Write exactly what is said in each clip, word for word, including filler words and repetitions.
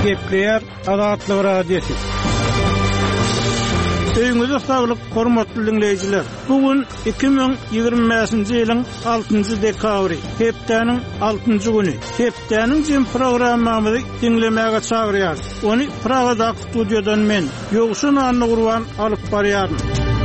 Gepleyer Azatlyk Radiosu. Öýüňizde saglyk, hormatly dinleýijiler. Bugun iki bin ýygrymyňjy ýylyň altynjy dekabry, hepdeniň altynjy güni. Hepdeniň jym programmamyzy dinlemäge çagyrýar. Ony Pragada studiodan men Ýogşun Anny Gurban alyp barýarym.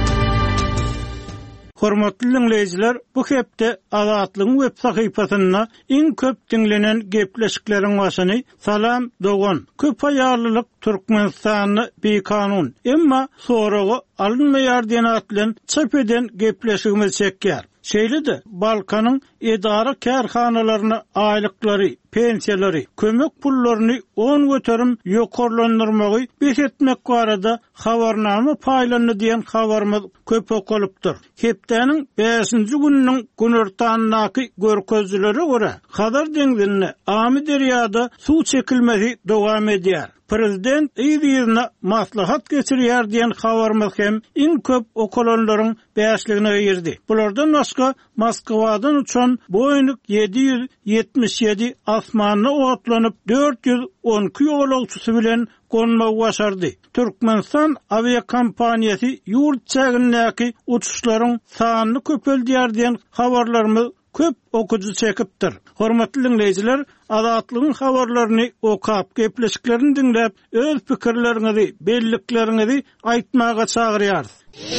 Hormatly dinleýijiler, bu hepde Azatlygyň web sahypasyna iň köp dinlenen gepleşikleriň başyny Salam Dogan. Köp aýarlylyk Türkmenistany bir kanun. Emma soragy alınmaýar diýen atlan çap eden gepleşigimiz çekýär. Şeýle-de Balkanyň edara kärhanalaryna aýlyklary, pensiýalary, kömek pullaryny on göterim ýokarlandyrmagy beş etmek barada habarnama paýlanyny diýen habarymyz köp okulypdyr. Hepdeniň beşinji gününiň günortanyňky görkezlere görä Hadar deňizine Amy derýada suw çekilmesi dowam edýär. Prezident ýygyna maslahat geçirýär diýen habarymyz hem iň köp okulanlaryň beýasligine girdi. Bulardan başga Moskwadan uçan Boeing yedi yüz yetmiş yedi asmanyna otlanyp dört yüz on iki ýolagçysy bilen gonmagy başardy. Türkmenistan aviakompaniýasy ýurt çägindäki uçuşlaryň sanyny köpeldiýär diýen habarlarymyz köp okuju çekipdir. Hormatly dinleýijiler, Azatlygyň habarlaryny okap, gepleşiklerini dinläp, öz pikirleriňizi, belliklerinizi aýtmaga çagyrýarys.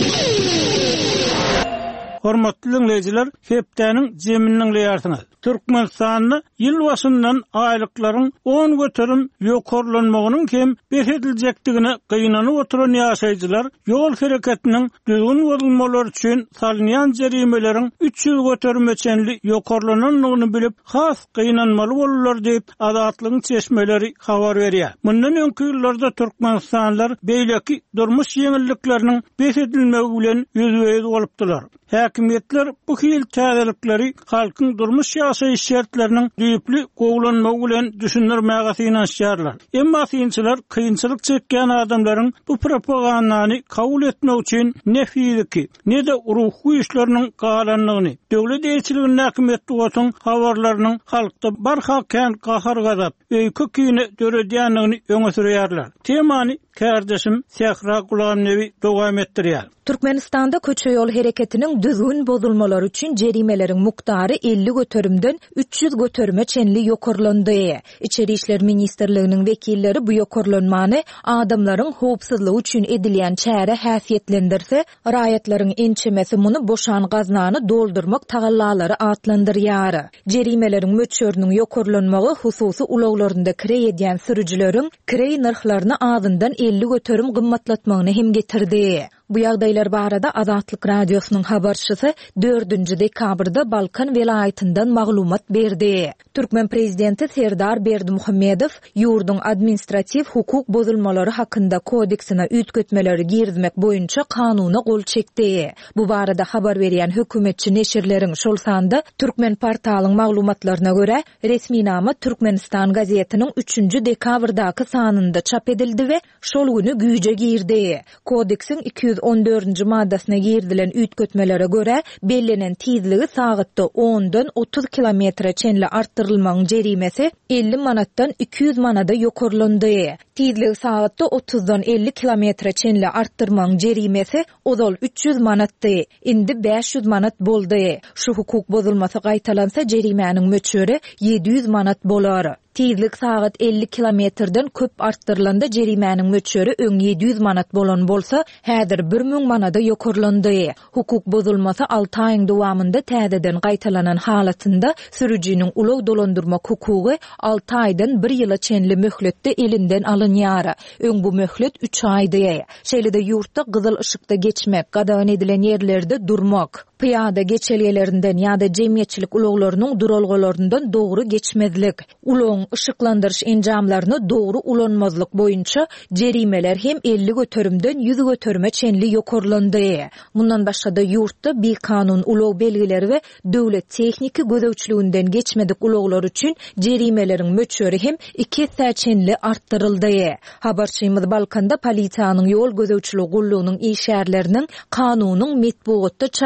Hormatly dinleýijiler, hepdeniň jeminiň ýartyny. Türkmenistanyň ýyl başyndan aýlyklaryň on göterim ýokarlanmagynyň hem berediljakdigine gynanyp oturan ýaşaýjylar ýol hereketiniň düzgün bolmaly üçin salynýan jerimelerin üç yüz göterim çenli ýokarlananlygyny bilip has gynanmaly bolurlar diýip Azatlygyň çeşmeleri habar berýär. Mundan öňki ýyllarda Türkmenistanlylar beýleki durmuş ýeňillikleriniň beredilmegi bilen ýüzbeýiz bolupdylar. Häkimetler bu hil täzelikleri halkyň durmuş ýaşaýyş şertleriniň düýüpli gowlanmagy bilen düşündirmäge synanýarlar. Emma synçylar kynçylyk çekýän adamlaryň bu propagandany kabul etmek üçin ne fiziki, ne de ruhy işleriniň galanlygyny, döwlet eýçiliginiň häkimetli gotuň habarlarynyň halkda barhakän gahar gazap, öýkü kine döredýänligini öňe sürýärler. Temany kardeşim Sehra Gulamnevi dowam etdirýär. Türkmenistanda köçe ýol hereketiniň düzgün bozulmalary üçin jerimelerin muktary elli göterimden üç yüz göterime çenli ýokarlandy. İçeri işler ministrliginiň wekilleri bu ýokarlanmany adamlaryň howpsuzlygy üçin edilýän çäre häsiýetlendirse, raýatlaryň ençemesi muny boşan gaznany doldurmak tagallalary atlandyrýar. Jerimelerin möçörüniň ýokarlanmagy hususy ulaglarynda kire edýän sürüjileriň kire narhlaryny azyndan elli göterim gymmatlatmagyny hem getirdi. Bu ýagdaýlar barada Azatlyk radiosynyň habarçysy dördünji dekabrda Balkan welaýatyndan maglumat berdi. Türkmen prezidenti Serdar Berdimuhammedow ýurdun administrativ hukuk bozulmalary hakynda kodeksine üýtgetmeleri girizmek boýunça kanuny gol çekdi. Bu barada habar berýän hökümetçi neşirleriň şol sanda Türkmen portalynyň maglumatlaryna görä resmi nama Türkmenistan gazetiniň üçünji dekabrdaky sanynda çap edildi we şol güni güýje girdi. Kodeksin iki yüz on dördünji maddasyna girdilen üýtgetmelere görä bellenen tizligi sagatda ondan otuz kilometre çenli arttyrylmagyň jerimesi elli manatdan iki yüz manada ýokarlandy. Tizligi sagatda otuzdan elli kilometre çenli arttyrmagyň jerimesi ozal üç yüz manatdy. Indi beş yüz manat boldy. Şu hukuk bozulmasy gaýtalansa jerimäniň möçöri yedi yüz manat bolar. Tizlik sagat elli kilometrden köp arttyrylanda jerimäniň möçöri öň yedi yüz manat bolan bolsa, häzir bir müň manada ýokarlandy. Hukuk bozulmasy alty aýyň dowamında täzeden gaýtalanan halatynda sürüjiniň ulag dolandyrmak hukugy alty aýdan bir ýyla çenli möhletde elinden alınýar. Öň bu möhlet üç aýdy. Şeýle-de ýurtda gyzyl ışykda geçmek, gadagan edilen ýerlerde durmak, piyada geçelgelerinden ýa-da jemgyýetçilik ulaglarynyň duralgalaryndan dogry geçmezlik, ulagyň ışıklandırış enjamlaryny dogry ulanmazlyk boýunça jerimeler hem elli göterimden yüz göterime çenli ýokarlandy. Mundan başga-da ýurtda bir kanun ulag belgileri we döwlet tekniki gözegçiliginden geçmedik ulaglar üçin jerimelerin möçöri hem iki hissa çenli arttyryldy. Habarçymyz Balkanda polisiýanyň ýol gözegçiligi gullugynyň işgärleriniň kanunyň metbuatda çap edilen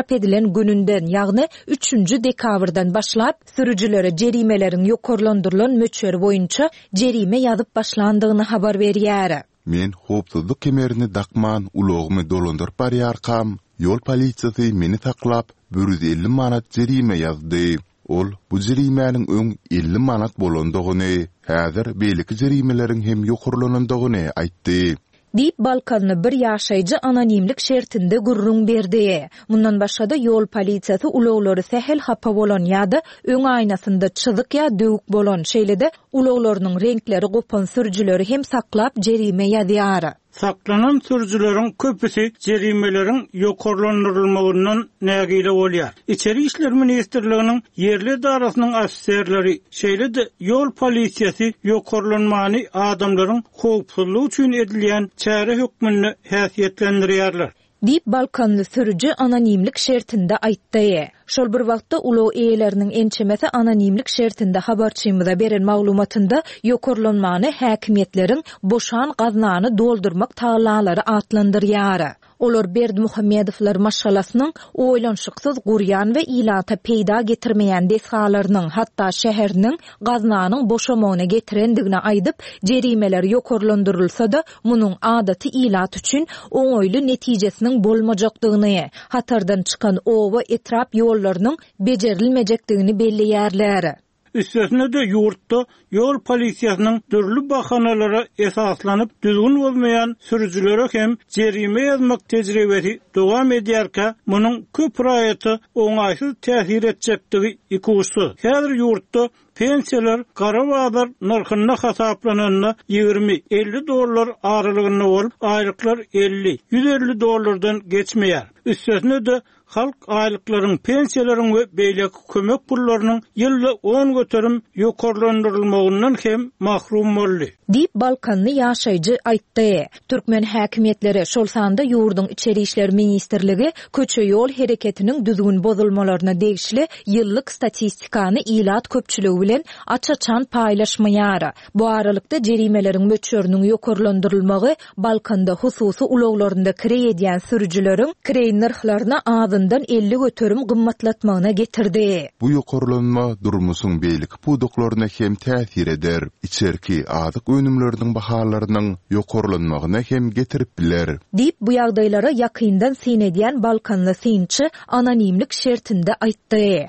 geçirilen gününden, ýagny üçünji dekabrdan başlap sürüjülere jerimelerin ýokarlandyrylan möçeri boýunça jerime ýazyp başlandygyny habar berýär. Men hopsuzlyk kemerini dakman ulogymy dolandyryp barýarkam, ýol polisiýasy meni taklap bir yüz elli manat jerime ýazdy. Ol bu jerimäniň öň elli manat bolandygyny, häzir beýleki jerimelerin hem ýokarlanandygyny aýtdy. Dip Balkanlı bir ýaşaýjy anonimlik şertinde gurrun berdi. Mundan başga da ýol polisiýasy uloglary sehel hapa bolan ýa-da öň aýnasynda çyzyk ýa döwük bolan şeýlede uloglarynyň renkleri gopan sürüjüleri hem saklap jerime ýazýar. Saklanan sürüjüleriň köpüsi jerimelerin ýokarlandyrylmagyndan nägile bolýar. İçeri işler ministrliginiň yerli darasynyň aserleri şeýlede ýol polisiýasy ýokarlanmany adamlaryň howpsuzlygy üçin edilýän çäre hökmüni häsiýetlendirýärler. Dip Balkanlı sürüjü anonimlik şertinde aýtdy. Şol bir wagtda ulug eýeleriniň ençemesi anonimlik şertinde habarçymyza beren maglumatynda ýokarlanmany häkimetleriň boşan gaznany doldurmak taýlanlary atlandyrýar. Olar Berdi Muhammedowlar maşgalasynyň oýlanşyksyz gurýan we ilata peýda getirmeýän deshalarynyň hatda şäheriniň gaznanyň boşamagyna getirendigine aýdyp jerimeler ýokarlandyrylsa-da munyň adaty ilat üçin oňoýly netijesiniň bolmajakdygyny, hatardan çykan owa etrap ýollarynyň bejerilmejekdigini belleýärler. Üstesine de yurtda ýol polisiýasynyň dürli bahanalara esaslanyp düzgün bolmaýan sürüjülere hem jerime ýazmak tejribesi dowam edýärkä, munyň köp raýaty oňaýsyz täsir etjekdigi ikuşy. Häzir yurtda pensiýalar gara bazar narhyna hasaplananyna ýygrimi elli dollar aralygyny bolup, aýlyklar elli yüz elli dollardan geçmeýär. Üstesine de halk aýlyklaryň, pensiýalaryň we beýleki kömek pullarynyň ýylly on göterim ýokarlandyrylmagyndan hem mahrum boldy. Dip Balkanly ýaşaýjy aýtdy. Türkmen häkimetleri şol sanda ýurduň içeri işler ministrligi köçe ýol hereketiniň düzgün bozulmalaryna degişli ýyllyk statistikany ilat köpçüligi bilen açaçan paýlaşmaýar. Bu aralykda jerimeleriň möçeriniň ýokarlandyrylmagy Balkanda hususy uloglarynda kire edýän sürüjüleriň kire narhlaryna azyndan elli göterim gymmatlatmagyna getirdi. Bu ýokarlanma durmuşyň beýleki puduklaryna hem täsir eder. İçerki azyk önümlerinin bahalarynyň ýokarlanmagyna hem getirip biler. Dip bu ýagdaýlara ýakyndan sen edýän Balkanly synçy anonimlik şertinde aýtdy.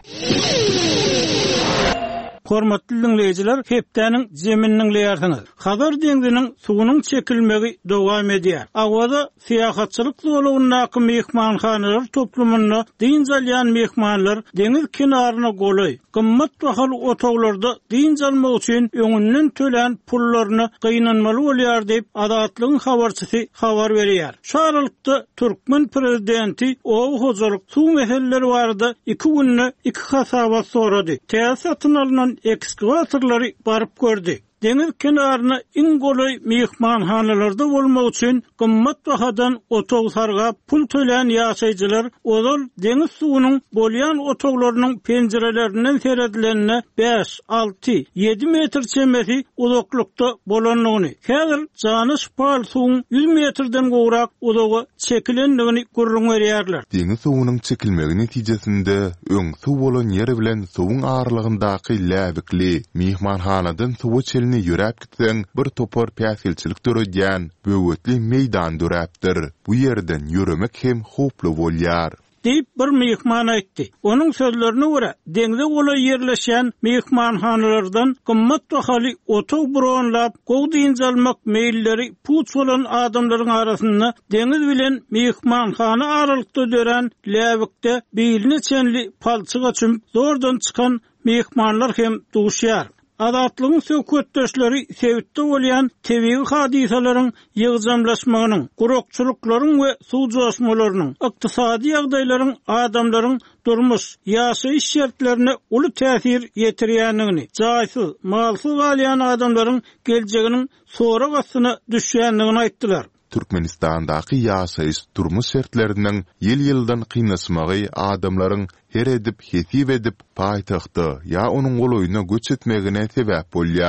Hormatly dinleyijiler, hepdeniň zemininiň leýärsiňiz. Hazar deňdiniň suwunyň çekilmegi dowam edýär. Awada syýahatçylyk zolugyny mehmanhanalar toplumyna din jalýan mehmanlar deňiz kenaryna golay, gymmat bahaly otoglarda din jalmak üçin öňünden tölen pullaryny gynanmaly bolýar diýip adatlygyň habarçysy habar berýär. Şu aralykda Türkmen prezidenti ow hojalyk suw meseleleri barada iki günne iki hasaba sorady. Täsatyn alynan ekskavatorlary baryp gördi. Deňiz kenaryna iň golay mehmanhanalarda bolmak üçin gymmat bahadan otog sargap pul tölen ýaşaýjylar olar deňiz suwunyň bolýan otoglarynyň penjerelerinden seredilenine beş, alty, ýedi metr çemesi uzaklykda bolanlygyny, häzir janyş pal suwuň yüz metrden gowrak uzagy çekilendigini gurrun berýärler. Deňiz suwunyň çekilmegi netijesinde öň suw bolan ýeri bilen suwuň aralygyndaky läbikli mehmanhanadan suw çelini ýörep gitseň bir topar päsilçilik döredýän böwetli meýdan döräpdir. Bu ýerden ýöremek hem hoply bolýar. Deyip bir mehman aýtdy. Onuň sözlerine görä, deňde gola ýerleşen mehmanhanalardan gymmat bahaly otog bronlap, gowdyn jalmak meýilleri puç bolan adamlaryň arasynda deňiz bilen mehmanhana aralykda dören läbikde beýline çenli palçyga çüm zordan çykan mehmanlar hem duşýar. Adatlygyň söwketdeşleri sebitde bolýan tebigi hadisalaryň ýygyjamlaşmagynyň, gurukçylyklaryň we suw joşmalarynyň, ykdysady ýagdaýlaryň adamlaryň durmuş, ýaşaýyş şertlerine uly täsir ýetirýändigini, jaýsyz, malsyz galýan adamlaryň geljeginiň sora gasyna düşýändigini aýtdylar. Türkmenistandaky ýaşaýyş durmuş şertlerinden ýyl-ýyldan kynasmagy adamlaryň her edip, hetip edip paýtagty ýa onuň goloýuna göç etmegine sebäp bolýar.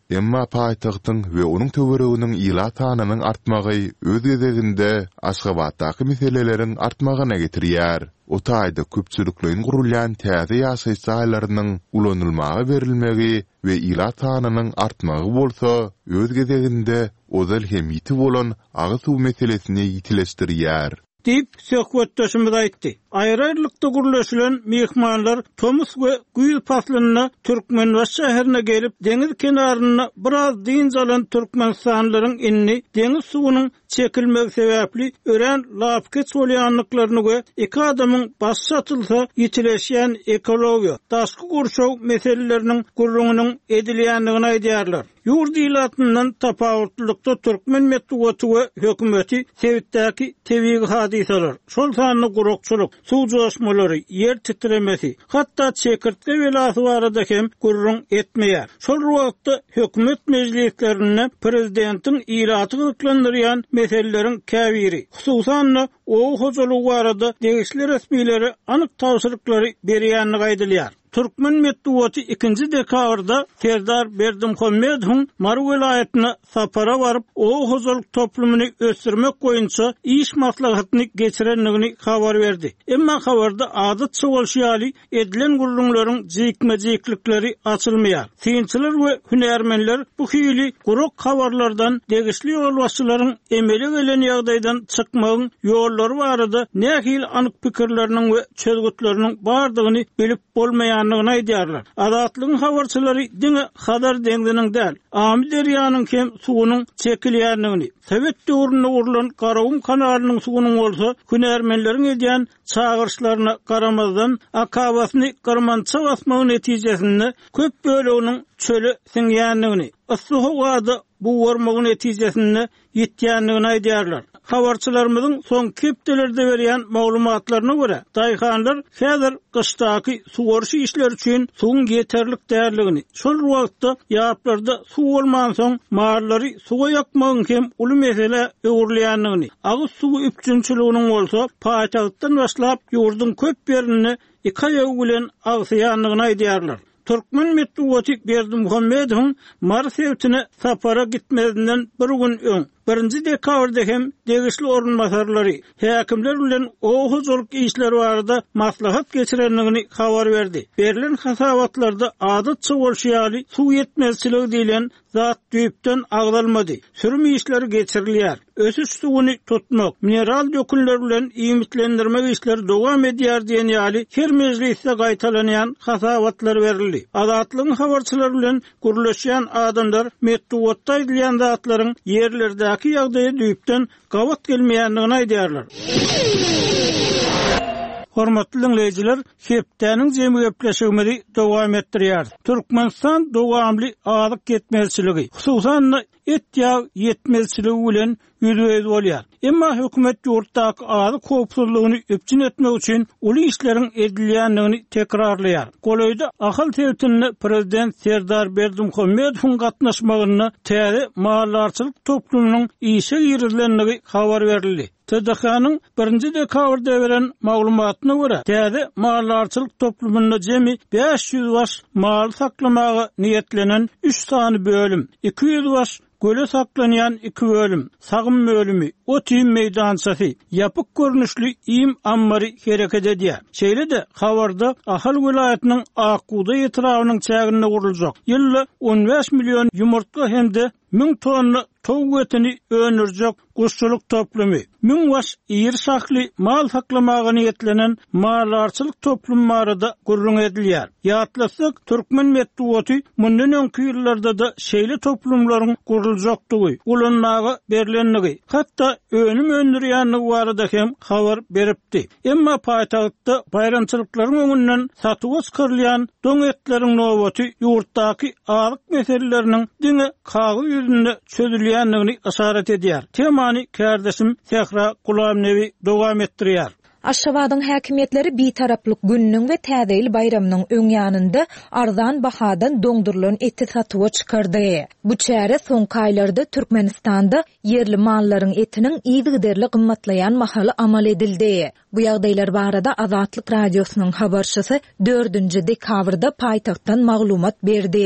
Emma paýtagtyň we onuň töwereginiň ila tanynyň artmagy öz gezeginde Aşgabatdaky meselelerin artmagyna getirýär. O taýda köpçüliklerin gurulýan täze ýaşaýy saýlarynyň ulanylmagy berilmegi we ila tanynyň artmagy bolsa öz gezeginde ozal hemiti bolan agy suw meselesini ýitileşdirýär. Dip söhbetdeşimiz aýtdy. Aýrylykda gurulýan mehmanlar Tomus we Güýl paslyna Türkmenbaş şäherine gelip deňiz kenaryna biraz diň alan türkmenstanlaryň inni deňiz suwunyň çekilmegi sebäpli ören lapket bolýanlyklaryny we iki adamyň baş satylsa ýitileşýän ekologiýa, daşky gurşaw meseleleriniň gurrungynyň edilýändigini aýdýarlar. Ýurt ilatyndan tapawutlykda Türkmen medeniýeti we hökümeti sebitdäki tebigi hadisalar, şol sanyny gurukçylyk, suw joşmalary, yer titremesi, hatda çekirtge belası barada hem gurrun etmeýär. Şol wagtda hökümet mejlislerine prezidentiň iraty gyklandyrýan meselelerin käbiri, hususan o hojalyk barada degişli resmileri anyk tawsyrlyklary berýänligi aýdylýar. Türkmen medeniýeti ikinji dekabrda Serdar Berdimuhammedowyň Mar welaýatyna sapara baryp, o hojalyk toplumyny ösdürmek goýunça iş maslahatyny geçirenligini habar berdi. Emma habarda adatça bolşýaly edilen gurrunlaryň jykma-jyklikleri açylmaýar. Synçylar we hünärmenler bu hili guruk habarlardan degişli ýolbaşçylaryň emeli gelen ýagdaýdan çykmagyň ýollary barada nähil anyk pikirleriniň we çözgütleriniň bardygyny bilip bolmaýan anlygyny aýdýarlar. Adatlygyň habarçylary diňe hadar deňdiniň däl, Amy derýanyň hem suwunyň çekilýänligini, Sowet döwründe urulan Garawum kanalynyň suwunyň bolsa, hünärmenleriň edýän çağırşlaryna garamazdan akabasyny garmança basmagy netijesinde köp böleginiň çöle siňýänligini, ysy howada bu warmagyň netijesinde ýetýänligini aýdýarlar. Habarçylarymyzyň son kepdelerde berýän maglumatlaryna görä, daýhanlar häzir kışdaky suwuruş işleri üçin suwun ýeterlik därligini, şol wagtda ýaplarda suw bolman soň mallary suwa ýakmagyň hem uly mesele öwürleýänligini, agyz suwy üpçünçiliginiň bolsa paýtagtdan başlap ýurdun köp ýerini iki aýagy bilen agsaýanlygyny aýdýarlar. Türkmen medeniýeti Berdimuhammedowyň Mar sewtine sapara gitmedinden bir gün öň birinji dekabrda hem degişli orunmasarlary häkimler bilen o hojalyk işleri barada maslahat geçirenligini habar berdi. Berilen hasabatlarda adatça bolşýaly suw ýetmezçiligi diýilen zat düýpden agdalmady. Sürüm işleri geçirilýär. Ösüş suwuny tutmak, mineral dökünler bilen iýmitlendirmek işleri dowam edýär diýen ýaly her mejlisde gaýtalanýan hasabatlar berildi. Adatlygyň habarçylary bilen gurulýan adamlar medeniýetde edilýän zatlaryň yerlerde ki ýagdaýy düýpden gawat gelmeýändigini aýdýarlar. Hormatly dinleýijiler, sepdäniň jemy gepleşigimizi dowam etdirýär. Türkmenistan dowamly azyk ýetmezçiligi, hususan et ýag ýetmezçiligi bilen ýüzüýüz bolýar. Emma hökümet ýurtdaky azyk howpsuzlygyny öpçün etmek üçin uly işleriň edilýänligini tekrarlaýar. Golaýda ahal sewtinde prezident Serdar Berdimuhammedowyň gatnaşmagyny täze mallarçylyk toplumynyň işe girilenligi habar berildi. T D H-nyň birinji dekabrda beren maglumatyna görä, täze mallarçylyk toplumynda jemi beş ýüz baş mal saklamagy niýetlenen üç sany bölüm, iki ýüz baş göle saklanýan iki bölüm, sagym bölümi, otim meýdançasy, ýapyk görnüşli im ammary hereket edýär. Şeýle-de habarda ahal welaýatynyň Akuda ýetrawynyň çäginde guruljak. Ýylly on beş million ýumurtga hemde ming tonna tow etini önürjek guşçuluk toplumy, ming baş ýer şahly mal saklamagy niýetlenen mallarçylyk toplum barada gurrun edilýär. Ýatlasak, Türkmen medeniýeti mundan öňki ýyllarda da şeýle toplumlaryň guruljakdygy, ulanmagy berilenligi, hatda önüm öndürýänligi barada hem habar beripdi. Emma paýtagtda bayramçylyklaryň öňünden satyp skyrlýan doň etleriň nowaty ýurtdaky azyk meseleleriniň diňe kagy ýüzünde çözülýänligini asaret edýär. Temany kardeşim Sehra Gulamnevi dowam etdirýär. Aşgabatyň häkimetleri bitaraplyk gününiň we täzeýil bayramynyň öňýanynda arzan bahadan doňdurulan eti satyga çykardy. Bu çäre soňky aýlarda Türkmenistanda yerli mallaryň etiniň ýygyderli gymmatlaýan mahaly amal edildi. Bu ýagdaýlar barada Azatlyk radiosynyň habarçysy dördünji dekabrda paýtagtdan maglumat berdi.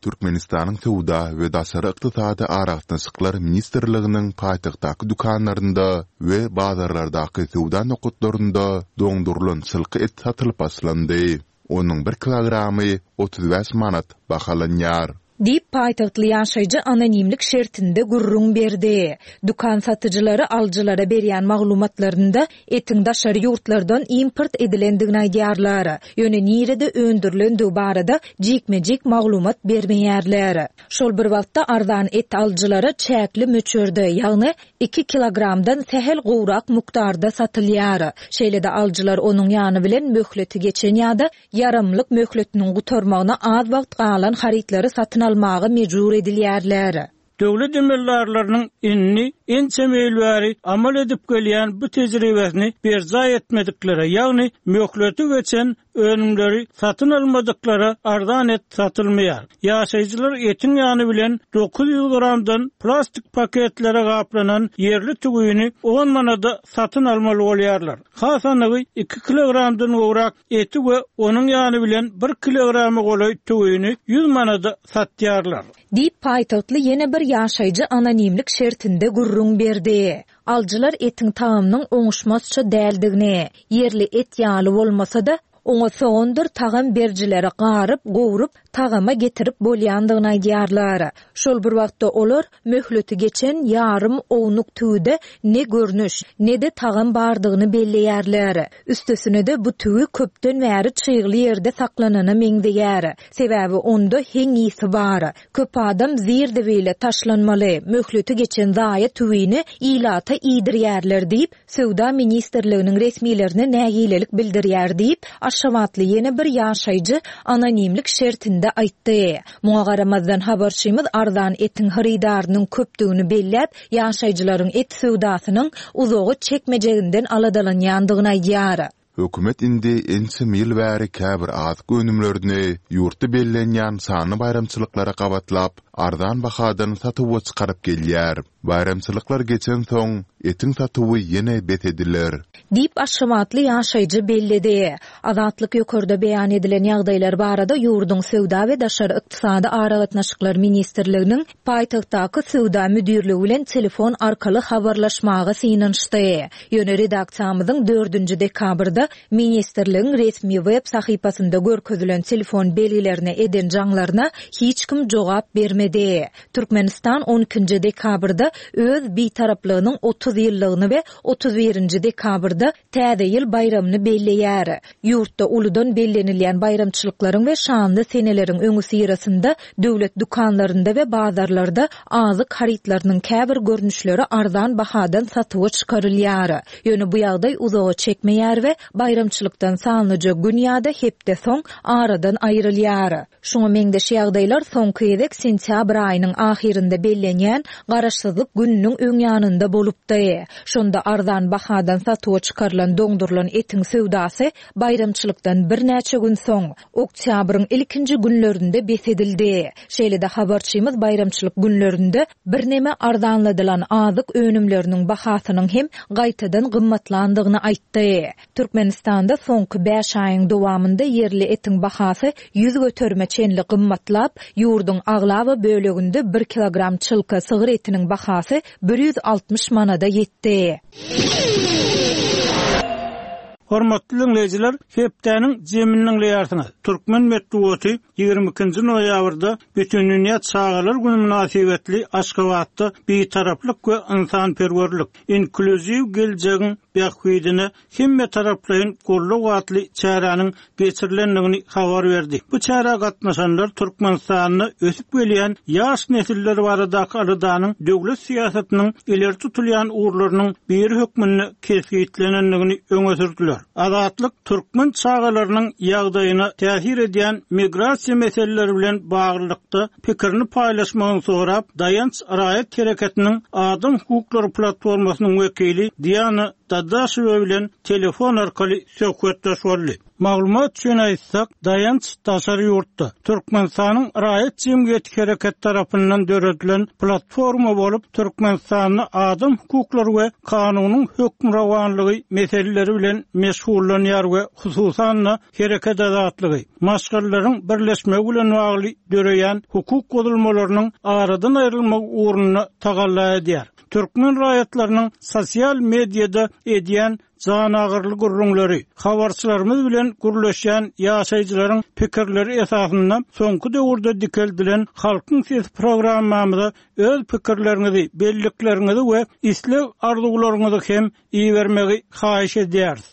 Türkmenistanyň Sowda we Daşary ykdysady araşdyrmalar ministrliginiň paýtagtdaky dukanlarynda we bazarlardaky sowda nokotlarynda doňdurulan çylky et satylyp başlandy. Onuň bir kilogramy otuz beş manat bahalanýar. Dip paýtagtly ýaşaýjy anonimlik şertinde gurrun berdi. Dukan satyjylary aljylara berýän maglumatlarynda etiň daşary ýurtlardan import edilendigini aýdýarlar. Ýöne nirede öndürilendiği barada jikmejik maglumat bermeýärler. Şol bir wagtda ardan et aljylara çäkli möçörde, ýagny iki kilogramdan sehel gowrak mukdarda satylýar. Şeýle-de aljylar onuň ýany bilen möhleti geçen ýa-da yaramlyk möhletiniň gutarmagyna az wagt galan harytlary satyn almagy mejbur edilýärler. Döwlet emellarlarynyň inni en çemelwäri amal edip gelýän bu tejribesini berza etmedikleri, ýagny möhleti geçen önümleri satın almadıkları ardan et satılmıyor. Yaşayıcılar etin yanı bilen dokuz yüz gramdan plastik paketlere kaplanan yerli tügüyünü on manada satın almalı oluyorlar. Hasanıgı iki kilogramdan uğrak eti ve onun yanı bilen bir kilogramı kolay tügüyünü yüz manada satyarlar. Dip paytagtly yine bir yaşayıcı anonimlik şertinde gurrun berdi. Aljylar etin taamynyň oňuşmasça däldigini, yerli et ýaly bolmasa da oňa soňdur tagam berjileri garyp, gowurup, tagama getirip bolýandygyny aýdýarlar. Şol bir wagtda olar möhleti geçen ýarym ownuk tüýde ne görnüş, ne de tagam bardygyny belleýärler. Üstesine de bu tüýü köpden bäri çyýgly ýerde saklanany meňdeýär. Sebäbi onda heň ýysy bar. Köp adam zirde bile taşlanmaly, möhleti geçen zaýa tüýini ilata ýydirýärler diýip, Sowda ministrliginiň resmiýlerine nägilelik bildirýär diýip, aşawatly ýene bir ýaşaýjy anonimlik şertinde aýtdy. Muňa garamazdan habarçymyz ardan etin haridarynyň köpdigini belläp, ýaşaýjylaryň et sowdasynyň uzogy çekmejeginden aladalanýandygyny aýdýar. Hökümet indi ensi mil bäri käbir az gönümlerini ýurtda bellenýän sany bayramçylyklara gabatlap, ardan bahadan satyp çykaryp gelýär. Bayramçylyklar geçen soň etin satywy ýene betediler. Dip aşamatly ýaşaýjy belledi. Azatlyk ýokarda beýan edilen ýagdaýlar barada ýurdun sowda we daşary ykdysady aragatnaşyklar ministrliginiň paýtagtdaky sowda müdirligi bilen telefon arkaly habarlaşmagy synanşdy. Ýöne redaksiýamyzyň dördünji dekabrda ministrligiň resmi web sahypasynda görkezülen telefon belgilerini eden jaňlaryna hiç kim jogap bermedi. Türkmenistan on ikinji dekabrda öz bitaraplygynyň otuz ýyllygyny we otuz birinji dekabrda täze ýyl bayramyny belleýär. Ýurtda uludan bellenilýän bayramçylyklaryň we şanly seneleriň öňü syrasynda döwlet dukanlarynda we bazarlarda azyk harytlarynyň käbir görnüşleri ardan bahadan satyga çykarylýar. Ýöne bu ýagdaý uzaga çekmeýär we bayramçylykdan sanlyja gün ýa-da hepde soň aradan aýrylýar. Şoňa meňdeş ýagdaýlar soňky ýedek sentýabr aýynyň ahirinde bellenýän garaşsyzlyk gününiň öňýanynda bolupdy. Şonda ardan bahadan satyga çykarylan doňdurulan etin sowdasy bayramçylykdan bir näçe gün soň oktýabryň ilkinji günlerinde besedildi. Şeýle-de habarçymyz bayramçylyk günlerinde bir neme ardanladylan azyk önümleriniň bahasynyň hem gaýtadan gymmatlandygyny aýtdy. Türkmenistanda soňky beş aýyň dowamında yerli etin bahasy yüz göterme çenli gymmatlap, ýurdun aglawa böleginde bir kilogram çylka sygyr etiniň bahasy bir yüz altmış manada ýetdi. Hormatly dinleyijiler, hepdeniň jeminiň leýarsyna Türkmen Medeniýeti ýygrimi ikinji noýabrda bütün dünýä çağalar güni münasibetli Aşgabatda bitaraplyk we insanperwerlik, inkluziw geljegiň beýahwydine hemme taraplaryň golluk atly çäranyň geçirilendigini habar berdi. Bu çäre gatnaşanlar Türkmenistanyny ösüp gelýän ýaş nesiller baradaky aradanyň döwlet siýasatynyň ileri tutulýan uğurlarynyň bir hökmüni kesgitlenendigini öňe sürdiler. Azatlyk Türkmen çağalarynyň ýagdaýyna täsir edýän migrasiýa meseleleri bilen baglykda pikirini paýlaşmagyny sorap, Dayanç Raýat Hereketiniň Adam hukuklary platformasynyň wekili Diana Dadaşew bilen telefon arkaly söhbetleşýärler. Maglumat üçin aýtsak, dayanç daşary ýurtda Türkmenistanyň Raýat Jemgyýeti Hereket tarapyndan döredilen platforma bolup Türkmenistanyň adam hukuklary we kanunyň hökmrawanlygy meseleleri bilen meşgullanýar we hususan hereket azatlygy, maşgallaryň birleşmegi bilen bagly döreýän hukuk gozulmalarynyň aradan aýrylmak uğruna tagalla edýär. Türkmen raýatlarynyň sosial mediada edýän zanagyrly gurrunlary, habarçylarymyz bilen gurleşýän ýaşaýjylaryň pikirleri esasynda soňky döwürde dikeldilen halkyň ses programmamyzda öz pikirlerinizi, belliklerinizi we isleg arzularyňyzy hem iýermegi haýyş edýäris.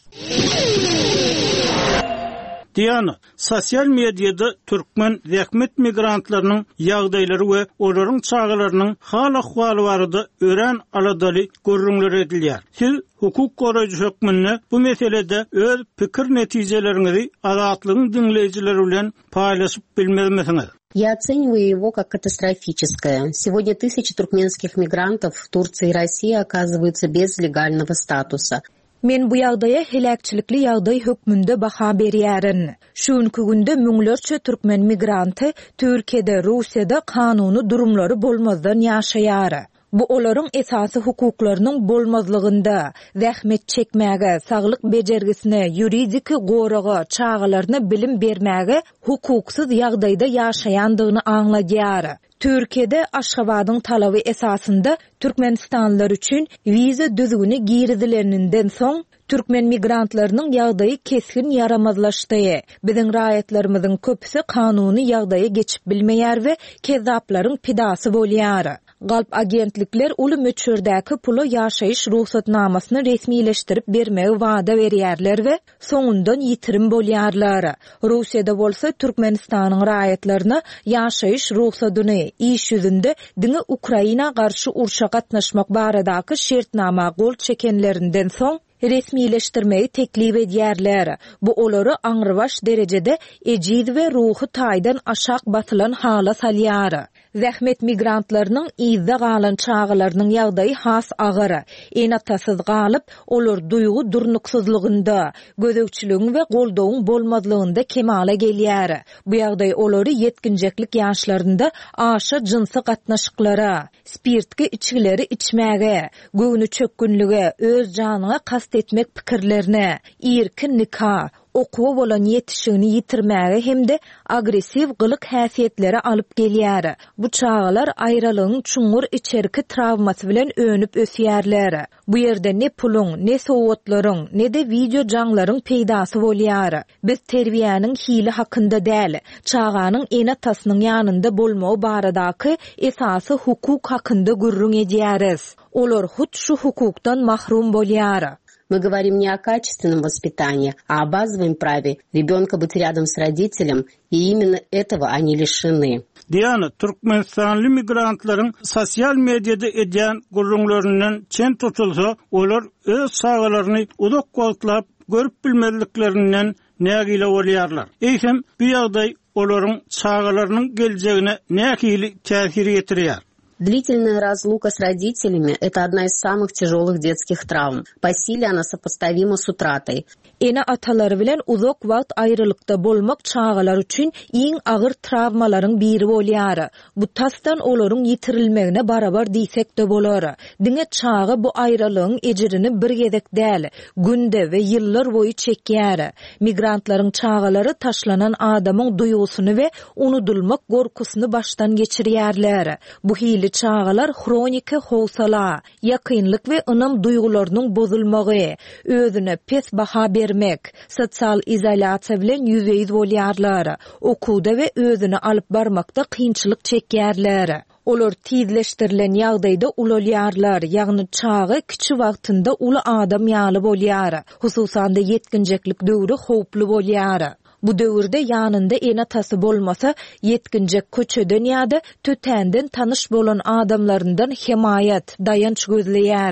Diýany, sosial mediada türkmen zähmet migrantlarynyň ýagdaýlary we olaryň çağalarynyň hal ahwaly barada ören aladaly görüňler edilýär. Siz hukuk goraýjy hökmünde bu meselede öz pikir netijelerinizi azatlygyň dinleýijileri bilen paýlaşyp bilmezmisiňiz? Я оцениваю его как катастрофическое. Сегодня тысячи туркменских мигрантов в Турции и России оказываются без легального статуса. Men bu ýagdaýa helakçylikli ýagdaý hökmünde baha berýärin. Şuňky günde müňlerçe türkmen migranty Türkiýede, Russiýada kanuny durumlary bolmazdan ýaşaýar. Bu olaryň esasy hukuklarynyň bolmazlygynda, zähmet çekmäge, saglyk bejergisine, ýuridik goraga, çağalaryna bilim bermäge hukuksuz ýagdaýda ýaşaýandygyny aňladýar. Türkiýede Aşgabatyň talaby esasynda Türkmenistanlylar üçin wiza düzgüni girizilerinden soň türkmen migrantlarynyň ýagdaýy keskin yaramazlaşdy. Biziň raýatlarymyzyň köpüsi kanuny ýagdaýa geçip bilmeýär we kezaplaryň pidasy bolýar. Galp agentlikler uly möçürdäki pulu ýaşaýyş ruhsatnamasyny resmileşdirip bermegi wada berýärler we soňundan ýitirim bolýarlar. Russiýada bolsa Türkmenistanyň raýatlaryna ýaşaýyş ruhsatyny iş ýüzünde diňe Ukraina garşy urşa gatnaşmak baradaky şertnama gol çekenlerinden soň resmileşdirmeyi teklip edýärler. Bu olary aňrybaş derejede ejiz we ruhy taýdan aşak batylan hala salýar. Zähmet migrantlarynyň ýyzda galan çağalarynyň ýagdaýy has agyr. Enatasyz galyp, olar duýgu durnuksuzlygynda, gözegçiligiň we goldawyň bolmazlygynda kemale gelýär. Bu ýagdaý olary yetkinjeklik ýaşlarynda aşa jynsy gatnaşyklara, spirtki içgileri içmäge, göwnü çökkünlige, öz janyna kast etmek pikirlerine, irkin nikah, okuwa bolan ýetişigini ýitirmäge hemde agresiv gylyk häsiýetlere alyp gelýär. Bu çağalar aýralygyň çuňur içerki travmasy bilen önüp ösýärler. Bu ýerde ne puluň, ne sowatlaryň, ne de video jaňlaryň peýdasy bolýar. Biz terbiýäniň hili hakynda däl, çağanyň enatasynyň ýanynda bolmagy baradaky esasy hukuk hakynda gürrüň edýäris. Olar hut şu hukukdan mahrum bolýar. Мы говорим не о качественном воспитании, а о базовом праве ребенка быть рядом с родителем, и именно этого они lişini. Diýany, Türkmenistanly migrantlaryň sosial mediada edýän gurrunlarynyň çen tutulsa, olar öz sagalaryny uzak wagtlap görüp bilmezliklerinden nägile bolýarlar. Eýsem, bu ýagdaý olaryň sagalarynyň geljegine nägili täsir ýetirýär. Длительная разлука с родителями – это одна из самых тяжелых детских травм. По силе она сопоставима с утратой. Ene atalary bilen uzak wagt aýrylykda bolmak çağalar üçin iň agyr travmalaryň biri bolýar. Bu tasdan olaryň ýitirilmegine barabar diýsek de bolar. Diňe çağı bu aýralygyň ejirini bir gezek däl, günde we ýyllar boýy çekýär. Migrantlaryň çağalary taşlanan adamyň duýgusyny we unudulmak gorkusyny başdan geçirýärler. Bu hili çağalar hronika howsala, ýakynlyk we ynam duýgularynyň bozulmagy, özüne pes baha bermek, sosial izolasiýa bilen ýüzeýiz bolýarlar. Okuwda we özüni alyp barmakda kynçylyk çekýärler. Olar tizleşdirilen ýagdaýda ulalýarlar, ýagny çağı kiçi wagtynda uly adam ýaly bolýar. Hususan da yetkinjeklik döwri howply bolýar. Bu döwürde ýanynda enatasy bolmasa, yetkinjek köçeden ýa-da tötänden tanyş bolan adamlaryndan himayat, dayanç gözleýär.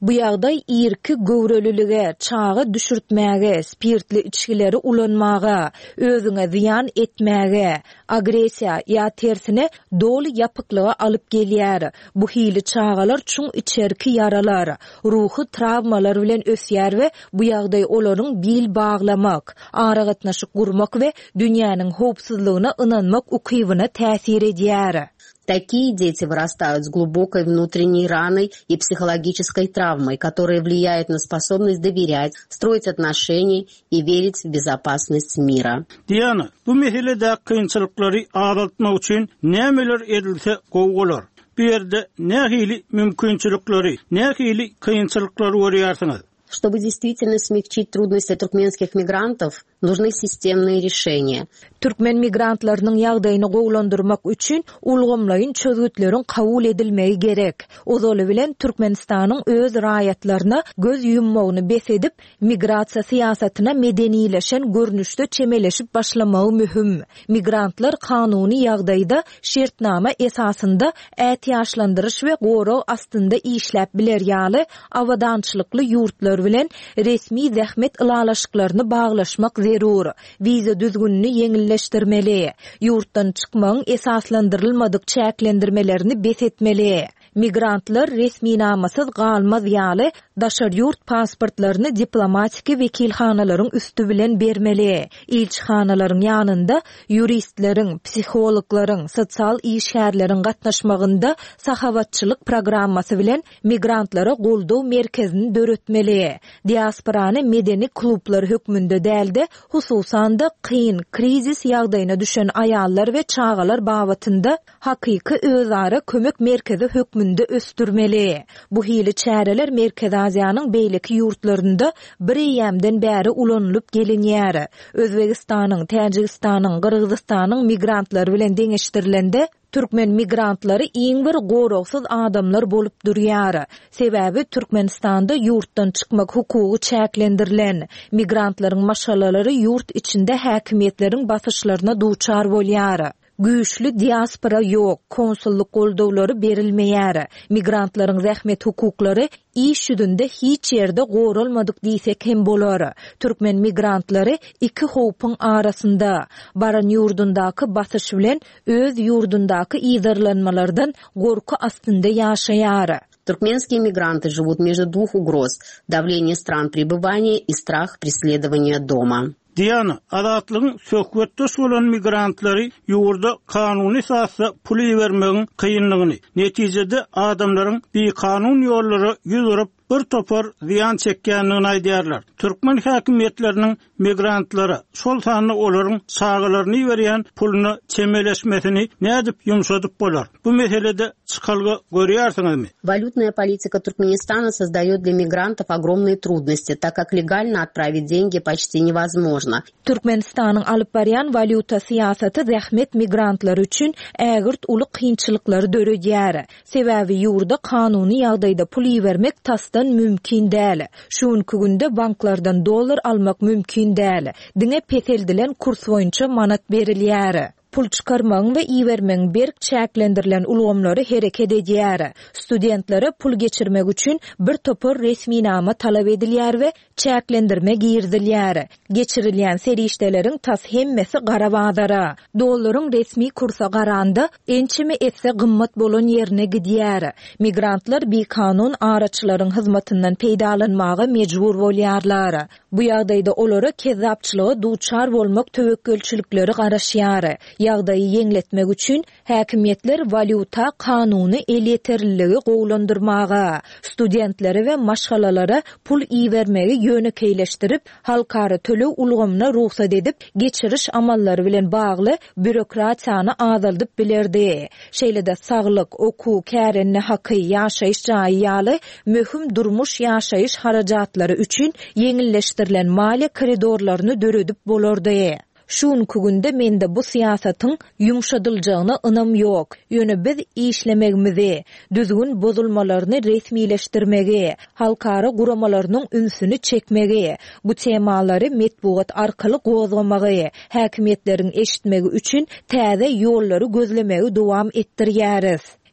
Bu ýagdaý irki göwreliligi, çağı düşürtmäge, spirtli içkileri ulanmaga, özüňe ziýan etmäge, agresiýa ýa tersine dolu ýapyklyga alyp gelýär. Bu hili çağalar çuň içerki yaralar, ruhy travmalar bilen ösýär we bu ýagdaý olaryň bil baglamak, ara gatnaşyk gurmak we dünýäniň howpsuzlygyna ynanmak ukybyna täsir edýär. Такие дети вырастают с глубокой внутренней раной и психологической травмой, которая влияет на способность доверять, строить отношения и верить в безопасность мира. Diana, bu meselede kıyınçılıkları azaltmak için nemeler edilse goýular? Bu yerde nähili mümkinçilikleri, nähili kıyınçılıkları görýärsiňiz? Чтобы действительно смягчить трудности туркменских мигрантов, нужны системные решения. Türkmen migrantlarynyň ýagdaýyny gowlandyrmak üçin ulgamlaryň çözgütlerin kabul edilmegi gerek. Ozaly bilen Türkmenistanyň öz raýatlaryna göz ýummagyny besedip, migrasiýa siýasatyna medenileşen görnüşde çemeleşip başlamagy mühim. Migrantlar kanuny ýagdaýda şertnama esasında ätiýaşlandyryş we goro astynda işläp biler ýaly awadançylykly ýurtlar bilen resmi zähmet ılalaşyklaryny baglaşmak zerur. Viza düzgünini yeňilleşdirmeli, ýurtdan çykmagyň esaslandyrylmadyk çäklendirmelerini besetmeli. Migrantlar resmi namasyz galmaz ýaly daşar ýurt pasportlaryny diplomatik wekilhanalaryň üstü bilen bermeli. Ilçihanalaryň ýanynda ýuristleriň, psixologlariň, sosial işgärleriň gatnaşmagynda sahawatçylyk programmasy bilen migrantlara goldaw merkezini döretmeli. Diasporany medeni klublar hökmünde däldi, hususan da kyn, krizis ýagdaýyna düşen aýallar we çağalar babatynda hakyky özara kömek merkezi hökmünde östürmeli. Bu hili çäreler Merkez Aziýanyň beýleki ýurtlarynda bir ýamdan bäri ulanlyp gelinýär. Özbegistanyň, Täjikistanyň, Gyrgyzstanyň migrantlar bilen deňeşdirilende Türkmen migrantlary iň bir gorogsyz adamlar bolup durýar. Sebäbi Türkmenistanda ýurtdan çykmak hukugy çäklendirilen, migrantlaryň maşalalary ýurt içinde häkimetleriň basyşlaryna duçar bolýar. Güýçli diaspora ýok, konsulluk goldawlary berilmeýär. Migrantlaryň zähmet hukuklary iş ýüzünde hiç ýerde goralmadyk diýsek hem bolar. Türkmen migrantlary iki howpyň arasynda, baran ýurdundaky basyş bilen öz ýurdundaky ýydarlanmalardan gorku astynda ýaşaýar. Туркменские мигранты живут между двух угроз – давление стран пребывания и страх преследования дома. Diana, adatlygyň söhbetde bolan migrantlary ýurda kanuny esasda pul bermegiň kynlygyny, netijede adamlaryň bir kanun ýollary ýüzürip bir topar ziyan çekýändigini aýdýarlar. Türkmen häkimetleriniň migrantlara şol sany olaryň sagalaryny berýän puluny çemeleşmesini nädip ýumşadyp bolar. Bu meselede çykalgy görýärsiňizmi? Валютная политика Туркменистана создает для мигрантов огромные трудности, так как легально отправить деньги почти невозможно. Türkmenistanyň alyp barýan valyuta siýasaty zähmet migrantlar üçin ägirt uly kynçylyklary döredýär. Sebäbi ýurda kanuny ýagdaýda pul bermek tasdan mümkin däl. Şuňky günde banklardan dollar almak mümkin däl. Diňe peteldilen kurs boýunça manat berilýär. Pul çıkarmaň we iýermeň berk çäklendirilen ulgamlary hereket edýär. Studentlere pul geçirmek üçin bir topar resmi nama talap edilýär we çäklendirme girdilýär. Geçirilýän serişdeleriň tas hemmesi gara bazara. Dollaryň resmi kursa garanda ençimi etse gymmat bolan ýerine gidýär. Migrantlar bir kanun araçlaryň hyzmatyndan peýdalanmaga mejbur bolýarlar. Bu ýagdaýda olary kezzapçylyga duçar bolmak töwekkülçilikleri garaşýar. Ýagdaýy ýeňletmek üçin häkimetler valyuta kanuny elýeterligi gowlandyrmaga, studentlere we maşgalalara pul iýermegi ýönekeýleşdirip, halkary tölew ulgamyna ruhsat edip, geçiriş amallary bilen bagly bürokratiýany azaldyp bilerdi. Şeýle-de saglyk, oku, kärenni haky, ýaşaýyş jaýy ýaly möhüm durmuş ýaşaýyş harajatlary üçin ýeňilleşdirilen maliýe koridorlaryny döredip bolardy. Şuňky günde mende bu siýasatyň ýumşadyljagyna ynam ýok. Ýöne biz işlemegimizi, düzgün bozulmalaryny resmileşdirmegi, halkara guramalarynyň ünsüni çekmegi, bu temalary metbuat arkaly gozgamagy, häkimetleriň eşitmegi üçin täze ýollary gözlemegi dowam etdirýäris.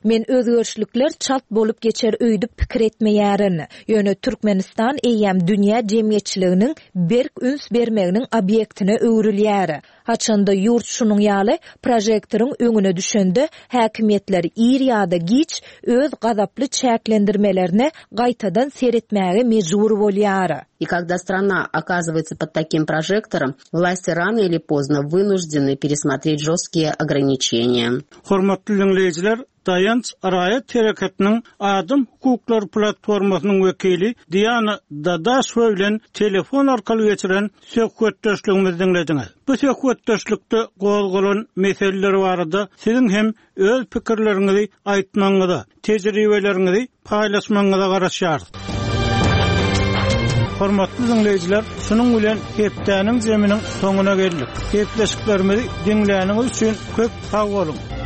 Men özgörçlükler çalt bolup geçer öýdüp pikir etmeýärin. Ýöne Türkmenistan eýýäm dünýä jemgyýetçiliginiň berk üns bermeginiň obýektine öwrilýär. Haçanda ýurt şunuň ýaly projektoryň öňüne düşende häkimetler ir ýa-da giç öz gazaply çäklendirmelerini gaýtadan seretmäge mejbur bolýar. И когда страна оказывается под таким прожектором, власти рано или поздно вынуждены пересмотреть жесткие ограничения. Hormatly dinleyijiler, Dayanç Arayet Hereketiniň Adam Hukuklar Platformasynyň wekili Diana Dadaşow bilen telefon arkaly geçiren söhbetdeşligimizi dinlediňiz. Bu söhbetdeşlikde gozgolan meseleler barada siziň hem öz pikirleriňizi aýtmaňyza, tejribeleriňizi paýlaşmaňyza garaşýarys. Hormatly dinleyijiler, şunuň bilen hepdäniň zeminiň soňuna geldik. Hepleşiklerimizi dinläniňiz üçin köp sag bolun.